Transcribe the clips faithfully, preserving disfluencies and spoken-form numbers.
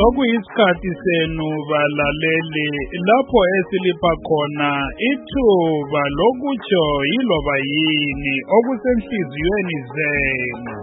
sokuyisikhathi senu balaleli lapho esilipha khona ithuba lokutsho yiloba yini okusenhliziyweni zenu.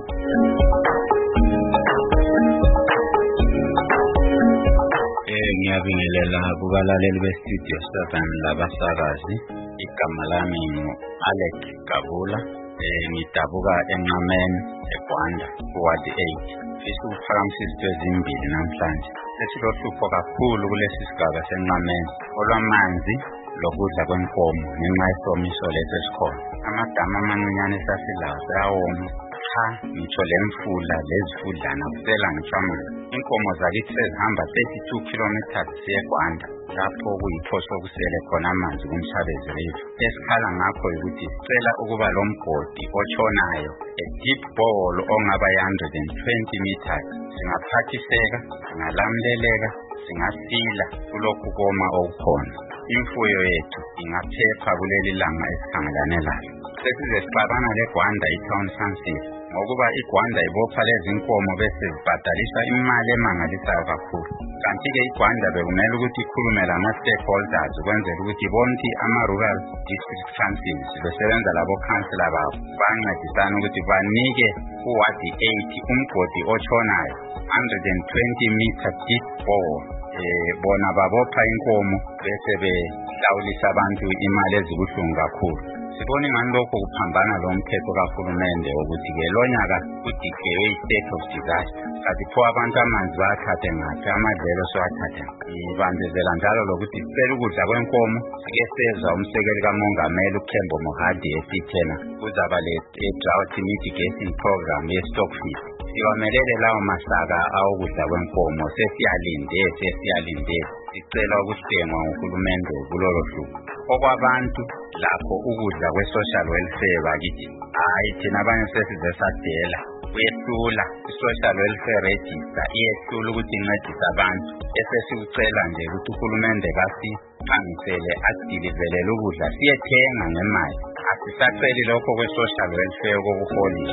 Eh ngiyabingelela kubalaleli bestudio seven labasakazi. Igama lami ngu-Alex Gabula. Eh ngidabuka eNqameni eGwanda kuward eight. Isiphakamisa izinto ezimbili namhlanje. Sesilohlupho kakhulu kulesi sigaba seNqameni olwamanzi lokudla kwenkomo ngenxa yesomiso leso esikhona. Amadamu amancinyane esasilawo sayawoma. Cha ngitsho lemfula lezifudlana kusela ngitsho amanzi. Inkomo zakithi sezihamba thirty-two kilometers siye eGwanda lapho kuyiphoso kusele khona amanzi kumshabezi river. Esikhala ngakho ukuthi sicela ukuba lo mgodi otshonayo a deep bore ongaba one hundred twenty meters singaphathiseka singalamleleka singasila kulokhu koma okukhona. Imfuyo yethu ingaphepha kuleli langa esikhangelane layo. Sesize sixabana leGwanda i-town council ngokuba iGwanda ibopha lezi inkomo bese zibhadalisa imali emangalisayo kakhulu. Kanti-ke iGwanda bekumele ukuthi ikhulume lama-stakeholders ukwenzela ukuthi bonke ama-rural district councils besebenza labo council babo bancedisana ukuthi banike kuward eight umgodi otshonayo one hundred twenty meter deep bore. Eh bona babopha inkomo bese behlawulisa abantu imali ezibuhlungu kakhulu. Sibona ngani lokho kuphambana lo mthetho kaHulumende ukuthi ke lonyaka udeclare i-state of disaster. Kanti pho abantu amanzi bathathe ngaphi amadlelo siwathathe. Ibambezela njalo lokuthi sicela ukudla kwenkomo sike seza umsekeli kaMongameli uKhembo Mohadi esithena kuzaba le drought mitigation program ye-stock feed. Siwamelele lawo masaka awokudla kwenkomo sesiyalinde sesiyalinde sicela ukusengwa nguHulumende kulolo hlubo. Okwabantu lapho ukudla kwe-social welfare bakithi hayi thina abanye sesize sadela uyehlula i-social welfare register iyehlula ukuthi incedise abantu esesikucela nje ukuthi uHulumende kasiphangisele adilivelele ukudla siyethenga ngemali. Asisaceli lokho kwe-social welfare kokuholisha.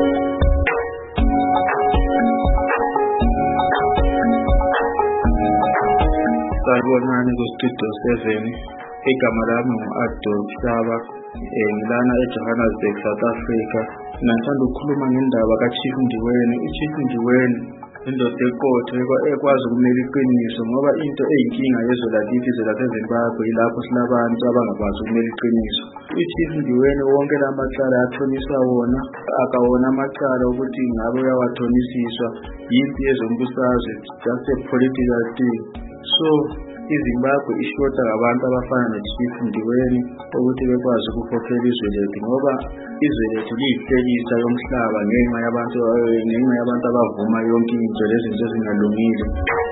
Sanibonani ku-Studio seven. Igama lami ngu-Adolf Saba. Ngilana eJohannesburg, South Africa. Ngithanda ukukhuluma ngendaba kaChief Ndiweni. iChief Ndiweni indoda ekotho ekwazi ukumela iqiniso ngoba into eyinkinga yezwe lakithi laseZimbabwe yilapho silabantu abangakwazi ukumela iqiniso. iChief Ndiweni wonke lamacala athonisa wona akawona amacala ukuthi ngabe uyawathonisiswa yimpi yezombusazwe, just a political thing. So iZimbabwe ishota ngabantu abafana noChief Ndiweni ukuthi bekwazi ukukhokhela izwe lethu ngoba izwe lethu liyihlekisa yomhlaba ngenxa yabantu ngenxa yabantu abavuma yonke into lezinto ezingalungile.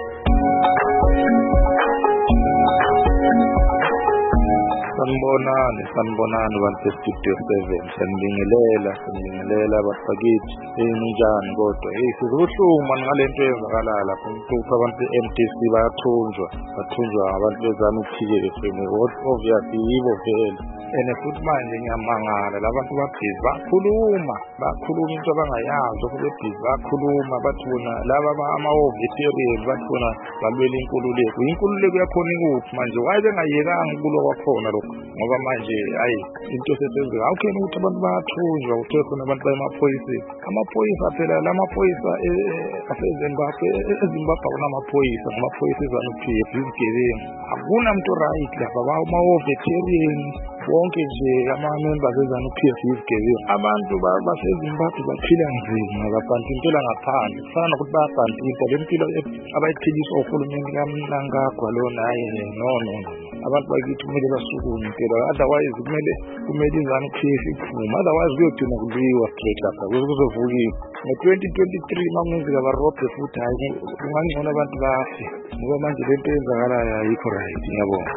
Sanibonani, sanibonani bantu beStudio seven. Sanibingelela, sanibingelela bafakithi. Enjani kodwa? Hey, sizobuhlungu manje ngalento eyenzakala lapha. Ukuthi abantu be-M D C bayathunjwa, bathunjwa abantu bezama P K F M. Obviously yibo vele. Ene futhi manje ngiyamangala labantu babhizi bakhuluma, bakhuluma into abangayazi ukuthi bebhizi bakhuluma bathi bona laba ama-vegetarian bathi bona balwela inkululeko. Inkululeko yakhona ikuphi manje? Why bengayekanga ukulo kwakhona lokho? Ngoba manje hayi into sesenzeka awukhona ukuthi abantu bayathunjwa uthe khona abantu bayemaphoyiseni. Amaphoyisa phela lamaphoyisa aseZimbabwe eZimbabwe kunamaphoyisa amaphoyisa eZanu-P F izigebengu. Akunamuntu right lapha ama-vegetarian wonke nje ama-members eZanu-P F izigebengu. Abantu baseZimbabwe baphila nzima babhantintela ngaphandle kufana nokuthi bayabhantinta le mpilo abayiphiliswa uHulumende kaMnangagwa lona hayi no no abantu bakithi kumele basukume impela otherwise kumele kumele iZanu-P F iphume otherwise kuyodina kuliwa straight lapha kuzovukiwe ngo-twenty twenty-three makungenzeka barobhe futhi hayi kungangcono abantu bafe ngoba manje lento eyenzakalayo ayikho right. Ngiyabonga.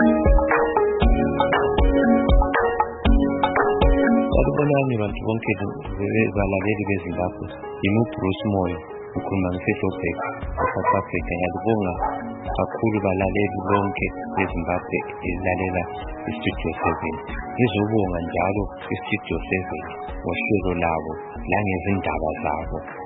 Sanibonani bantu bonke balaleli beZimbabwe. Yimi uBruce Moyo ukhuluma ngeSouth South Africa. Ngiyabonga kakhulu balaleli bonke beZimbabwe ilalela iStudio seven. Ngizobonga njalo iStudio seven ngohlelo labo langezindaba zabo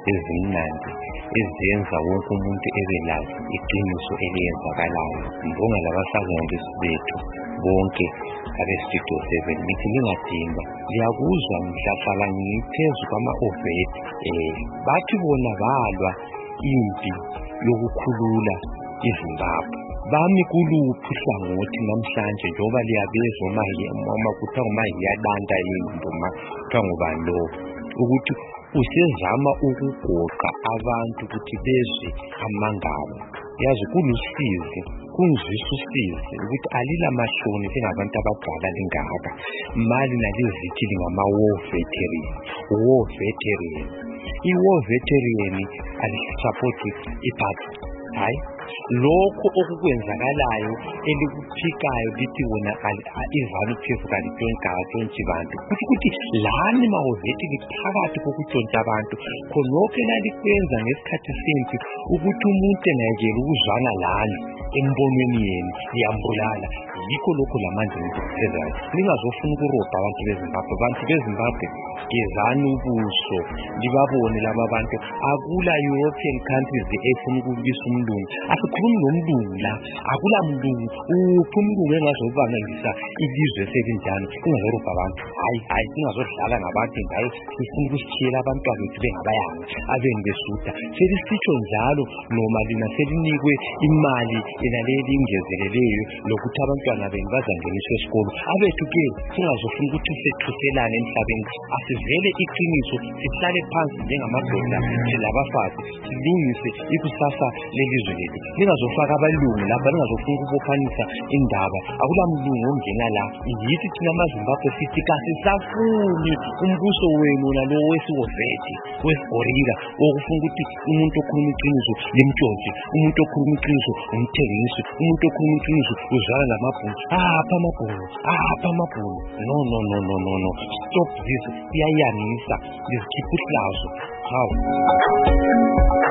ezimnandi ezenza wonke umuntu ebelazi iqiniso eliyenzakalayo. Ngibonga labasazondisi bethu bonke abe-Studio seven. Ngithi lingadinwa, liyakuzwa ngihlahlala ngiphezu kwama-oveti um bathi bona balwa impi yokukhulula iZimbabwe. Bami kuluphi uhlangothi namhlanje njengoba liyabezwa uma kuthiwa ngumahiyadanta yimbo ma kuthiwa ngubani lo ukuthi usezama ukugoqa abantu ukuthi bezwe amangalo. Yazi kulusizi, kunzisa usizi ukuthi alila mahloni singabantu abadala lingaka mali nalizithi lingama-war veteran. War veteran, i-war veteran alisapoti iparty. Hayi, lokho okukwenzakalayo elikuphikayo lithi wona izanu phefu kalitshontsha bantu kuthi kuthi lani mawoveti liphakathi kokutshontsha abantu khonokho lalikwenza ngesikhathi sempi ukuthi umuntu engayekela ukuzwana lani embonweni yenu liyambulala. Yikho lokho lamanje umuntu kusezayo lingazofuna ukurobha abantu beZimbabwe. Abantu beZimbabwe gezani ubuso libabone laba bantu. Akula European countries efuna ukubisa umlungu. Asikhulumi ngomlungu la, akula mlungu uphi umlungu engazobangalisa ilizwe selinjani ingazorobha abantu. Hayi hayi singazodlala ngabantu njalo sifuna ukusitshiyela abantwana bethu bengabayanga abeni besuda. Selisitsho njalo noma lina selinikwe imali yenaleli ingezeleleyo lokuthi abantwana benu bazangeniswa esikolo. Abethu ke singazofuna ukuthi sethuselane emhlabeni. Asivele iqiniso, sihlale phansi njengamadoda silabafazi silungise ikusasa lelizwe lethu. Lingazofaka abalungu lapha, lingazofuna ukubophanisa indaba. Akula mlungu ongena la. Yithi thina amaZimbabwe sithi kasisafuni umbuso wenu nalo wesiwoveti wesigorira okufuna ukuthi umuntu okhuluma iqiniso limtshontshe, umuntu okhuluma iqiniso umthengisi, umuntu okhuluma iqiniso uzala lamabhunu. Apha amabhunu, apha amabhunu. No no no no no no. Stop this. Iyayanisa. Lizikhipha uhlazo. Hawu.